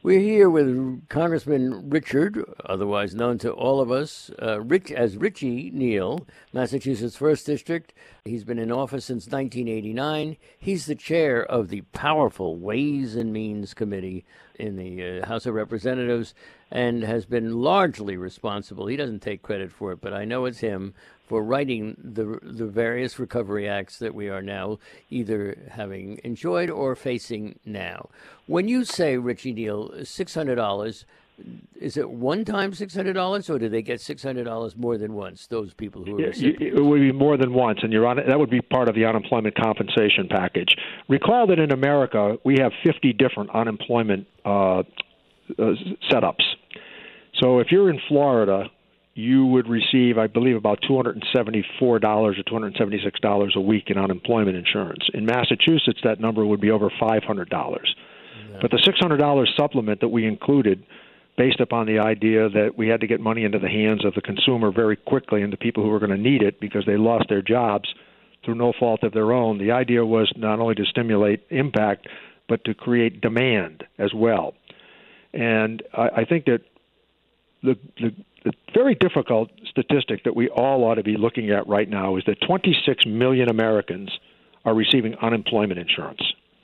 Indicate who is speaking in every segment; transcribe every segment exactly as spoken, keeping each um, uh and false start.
Speaker 1: We're here with Congressman Richard, otherwise known to all of us, uh, Rich, as Richie Neal, Massachusetts first District. He's been in office since nineteen eighty-nine. He's the chair of the powerful Ways and Means Committee in the uh, House of Representatives and has been largely responsible. He doesn't take credit for it, but I know it's him for writing the the various recovery acts that we are now either having enjoyed or facing now. When you say, Richie Neal, six hundred dollars, is it one time six hundred dollars, or do they get six hundred dollars more than once, those people who are
Speaker 2: Yeah,
Speaker 1: recipients?
Speaker 2: it would be more than once, and you're on, that would be part of the unemployment compensation package. Recall that in America, we have fifty different unemployment uh, uh, setups. So if you're in Florida, you would receive, I believe, about two hundred seventy-four dollars or two hundred seventy-six dollars a week in unemployment insurance. In Massachusetts, that number would be over five hundred dollars. Yeah. But the six hundred dollars supplement that we included, based upon the idea that we had to get money into the hands of the consumer very quickly and the people who were going to need it because they lost their jobs through no fault of their own, the idea was not only to stimulate impact, but to create demand as well. And I, I think that the, the The very difficult statistic that we all ought to be looking at right now is that twenty-six million Americans are receiving unemployment insurance.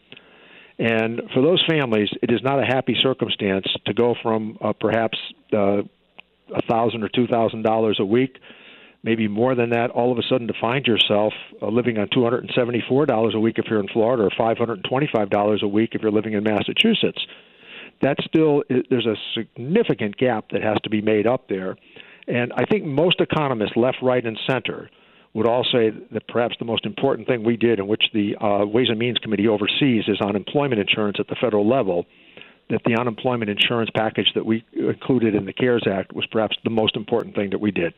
Speaker 2: And for those families, it is not a happy circumstance to go from uh, perhaps uh, one thousand dollars or two thousand dollars a week, maybe more than that, all of a sudden to find yourself uh, living on two hundred seventy-four dollars a week if you're in Florida or five hundred twenty-five dollars a week if you're living in Massachusetts. That still, there's a significant gap that has to be made up there. And I think most economists, left, right, and center, would all say that perhaps the most important thing we did, in which the uh, Ways and Means Committee oversees, is unemployment insurance at the federal level, that the unemployment insurance package that we included in the CARES Act was perhaps the most important thing that we did.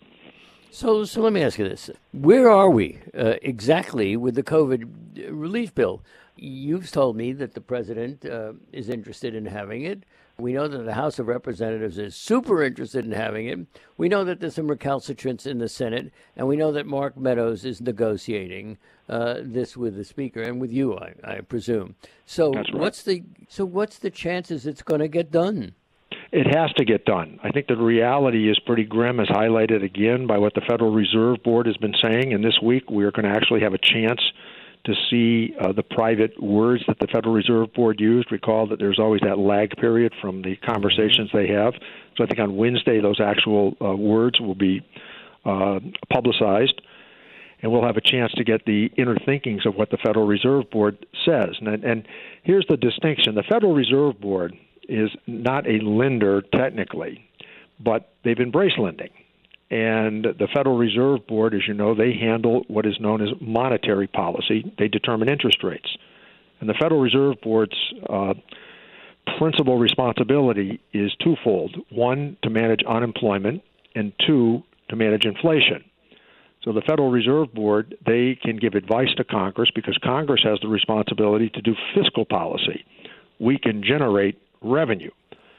Speaker 1: So, so let me ask you this. Where are we uh, exactly with the COVID relief bill? You've told me that the president uh, is interested in having it. We know that the House of Representatives is super interested in having it. We know that there's some recalcitrance in the Senate, and we know that Mark Meadows is negotiating uh, this with the Speaker and with you, I, I presume. So,
Speaker 2: That's right.
Speaker 1: what's the so what's the chances it's going to get done?
Speaker 2: It has to get done. I think the reality is pretty grim, as highlighted again by what the Federal Reserve Board has been saying. And this week, we are going to actually have a chance to see uh, the private words that the Federal Reserve Board used. Recall that there's always that lag period from the conversations they have. So I think on Wednesday, those actual uh, words will be uh, publicized, and we'll have a chance to get the inner thinkings of what the Federal Reserve Board says. And, and here's the distinction. The Federal Reserve Board is not a lender technically, but they've embraced lending. And the Federal Reserve Board, as you know, they handle what is known as monetary policy. They determine interest rates. And the Federal Reserve Board's uh, principal responsibility is twofold. One, to manage unemployment, and two, to manage inflation. So the Federal Reserve Board, they can give advice to Congress because Congress has the responsibility to do fiscal policy. We can generate revenue.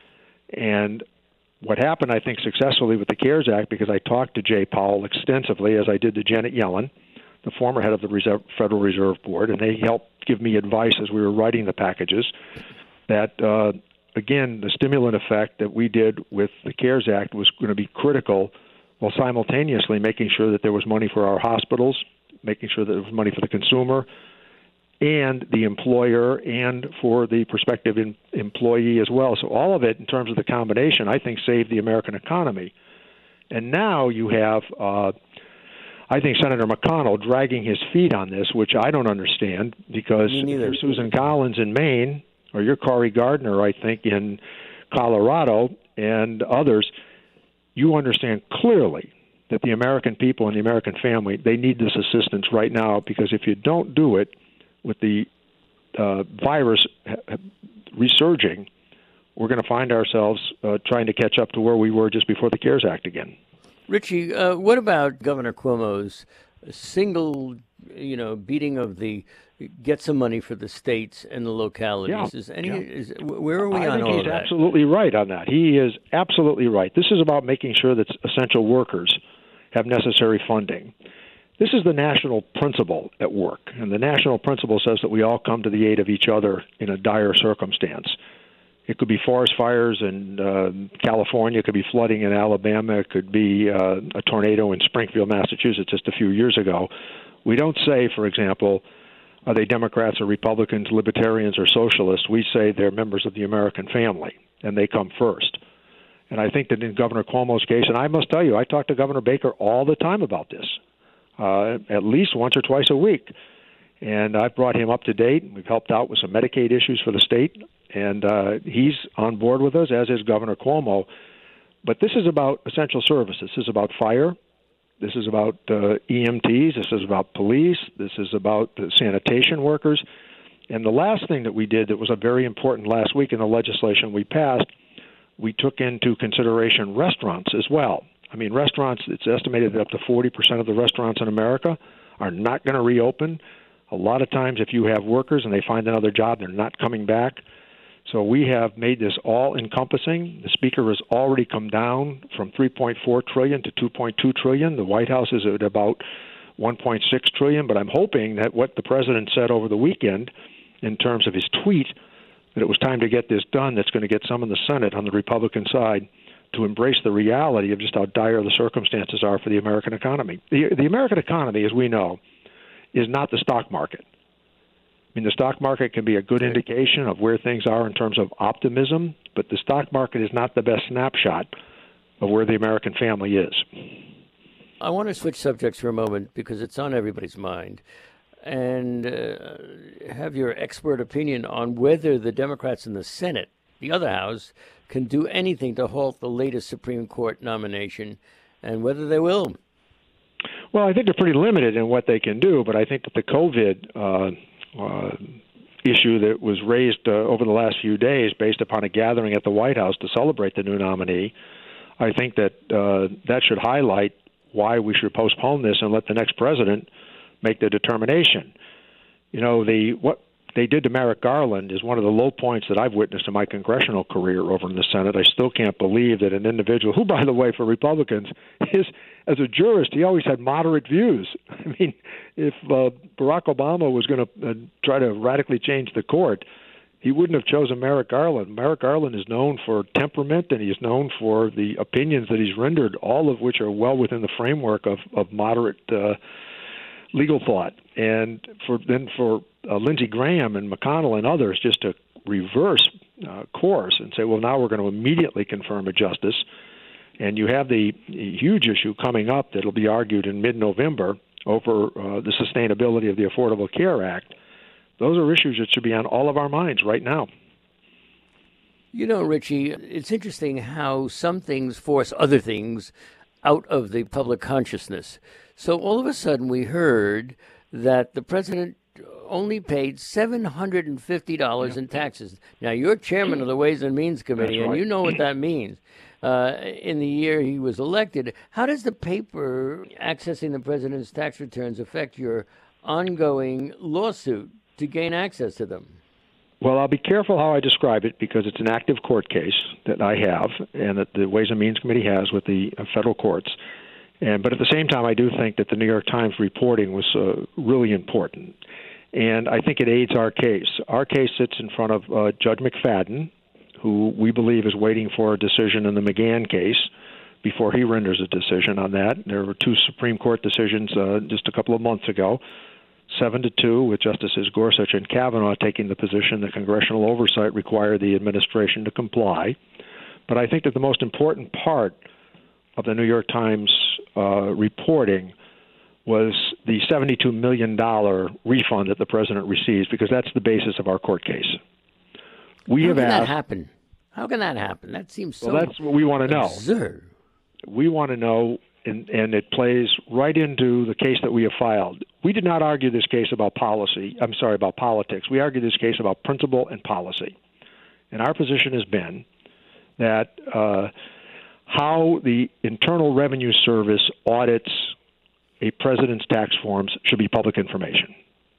Speaker 2: And what happened, I think, successfully with the CARES Act, because I talked to Jay Powell extensively, as I did to Janet Yellen, the former head of the Reserve, Federal Reserve Board, and they helped give me advice as we were writing the packages, that, uh, again, the stimulant effect that we did with the CARES Act was going to be critical, while simultaneously making sure that there was money for our hospitals, making sure that there was money for the consumer, and the employer, and for the prospective in, employee as well. So all of it, in terms of the combination, I think saved the American economy. And now you have, uh, I think, Senator McConnell dragging his feet on this, which I don't understand, because you're Susan Collins in Maine, or you're Cory Gardner, I think, in Colorado, and others, you understand clearly that the American people and the American family, they need this assistance right now, because if you don't do it, with the uh, virus resurging, we're going to find ourselves uh, trying to catch up to where we were just before the CARES Act again.
Speaker 1: Richie, uh, what about Governor Cuomo's single, you know, beating of the get some money for the states and the localities?
Speaker 2: Yeah,
Speaker 1: is any,
Speaker 2: yeah.
Speaker 1: is, where are we
Speaker 2: I
Speaker 1: on
Speaker 2: think
Speaker 1: all
Speaker 2: he's
Speaker 1: of that?
Speaker 2: absolutely right on that. He is absolutely right. This is about making sure that essential workers have necessary funding. This is the national principle at work, and the national principle says that we all come to the aid of each other in a dire circumstance. It could be forest fires in uh, California. It could be flooding in Alabama. It could be uh, a tornado in Springfield, Massachusetts, just a few years ago. We don't say, for example, are they Democrats or Republicans, Libertarians or Socialists? We say they're members of the American family, and they come first. And I think that in Governor Cuomo's case, and I must tell you, I talk to Governor Baker all the time about this, uh, at least once or twice a week. And I've brought him up to date. We've helped out with some Medicaid issues for the state. And uh, he's on board with us, as is Governor Cuomo. But this is about essential services. This is about fire. This is about uh, E M Ts. This is about police. This is about uh, sanitation workers. And the last thing that we did that was a very important last week in the legislation we passed, we took into consideration restaurants as well. I mean, restaurants, it's estimated that up to forty percent of the restaurants in America are not going to reopen. A lot of times if you have workers and they find another job, they're not coming back. So we have made this all-encompassing. The Speaker has already come down from three point four trillion dollars to two point two trillion dollars. The White House is at about one point six trillion dollars. But I'm hoping that what the President said over the weekend in terms of his tweet, that it was time to get this done, that's going to get some in the Senate on the Republican side to embrace the reality of just how dire the circumstances are for the American economy. The, the American economy, as we know, is not the stock market. I mean, the stock market can be a good indication of where things are in terms of optimism, but the stock market is not the best snapshot of where the American family is.
Speaker 1: I want to switch subjects for a moment because it's on everybody's mind, and uh, have your expert opinion on whether the Democrats in the Senate, the other house, can do anything to halt the latest Supreme Court nomination, and whether they will.
Speaker 2: Well, I think they're pretty limited in what they can do, but I think that the COVID uh, uh, issue that was raised uh, over the last few days based upon a gathering at the White House to celebrate the new nominee, I think that uh, that should highlight why we should postpone this and let the next president make the determination. You know, the what they did to Merrick Garland is one of the low points that I've witnessed in my congressional career over in the Senate. I still can't believe that an individual who, by the way, for Republicans, is, as a jurist, he always had moderate views. I mean, if uh, Barack Obama was going to uh, try to radically change the court, he wouldn't have chosen Merrick Garland. Merrick Garland is known for temperament, and he is known for the opinions that he's rendered, all of which are well within the framework of, of moderate uh, legal thought. And for then for uh, Lindsey Graham and McConnell and others just to reverse uh, course and say, well, now we're going to immediately confirm a justice. And you have the huge issue coming up that will be argued in mid-November over uh, the sustainability of the Affordable Care Act. Those are issues that should be on all of our minds right now.
Speaker 1: You know, Richie, it's interesting how some things force other things out of the public consciousness. So all of a sudden we heard that the president only paid seven hundred fifty dollars in taxes. Now, you're chairman of the Ways and Means Committee,
Speaker 2: right.
Speaker 1: and you know what that means. Uh, in the year he was elected, how does the paper accessing the president's tax returns affect your ongoing lawsuit to gain access to them?
Speaker 2: Well, I'll be careful how I describe it because it's an active court case that I have and that the Ways and Means Committee has with the federal courts. And but at the same time, I do think that the New York Times reporting was uh, really important. And I think it aids our case. Our case sits in front of uh, Judge McFadden, who we believe is waiting for a decision in the McGahn case before he renders a decision on that. There were two Supreme Court decisions uh, just a couple of months ago, seven to two, with Justices Gorsuch and Kavanaugh taking the position that congressional oversight required the administration to comply. But I think that the most important part of the New York Times uh, reporting was the seventy-two million dollars refund that the president receives, because that's the basis of our court case. We
Speaker 1: How
Speaker 2: have
Speaker 1: can
Speaker 2: asked,
Speaker 1: that happen? How can that happen? That seems so
Speaker 2: well, that's what we want to know.
Speaker 1: absurd.
Speaker 2: We want to know, and, and it plays right into the case that we have filed. We did not argue this case about policy. I'm sorry, about politics. We argued this case about principle and policy. And our position has been that uh, how the Internal Revenue Service audits a president's tax forms should be public information.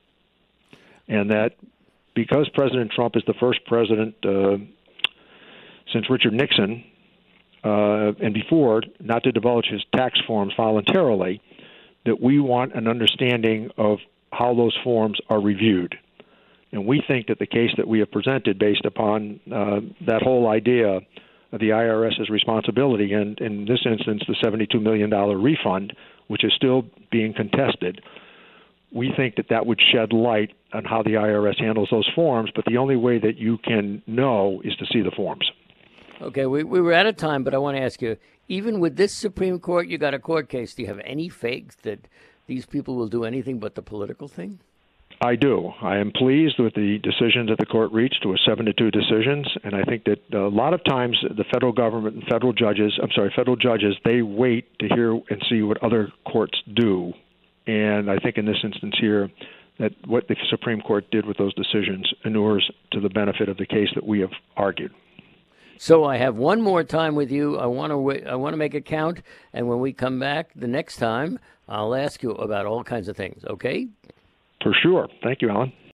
Speaker 2: And that because President Trump is the first president uh, since Richard Nixon uh, and before not to divulge his tax forms voluntarily, that we want an understanding of how those forms are reviewed. And we think that the case that we have presented based upon uh, that whole idea of the I R S's responsibility, and in this instance, the seventy-two million dollars refund, which is still being contested, we think that that would shed light on how the I R S handles those forms, but the only way that you can know is to see the forms.
Speaker 1: Okay, we, we were out of time, but I want to ask you, even with this Supreme Court, you got a court case, do you have any faith that these people will do anything but the political thing?
Speaker 2: I do. I am pleased with the decision that the court reached. It was seven to two decisions, and I think that a lot of times the federal government and federal judges, I'm sorry, federal judges, they wait to hear and see what other courts do. And I think in this instance here, that what the Supreme Court did with those decisions inures to the benefit of the case that we have argued.
Speaker 1: So I have one more time with you. I want to I want to make it count, and when we come back the next time, I'll ask you about all kinds of things, okay?
Speaker 2: For sure. Thank you, Alan.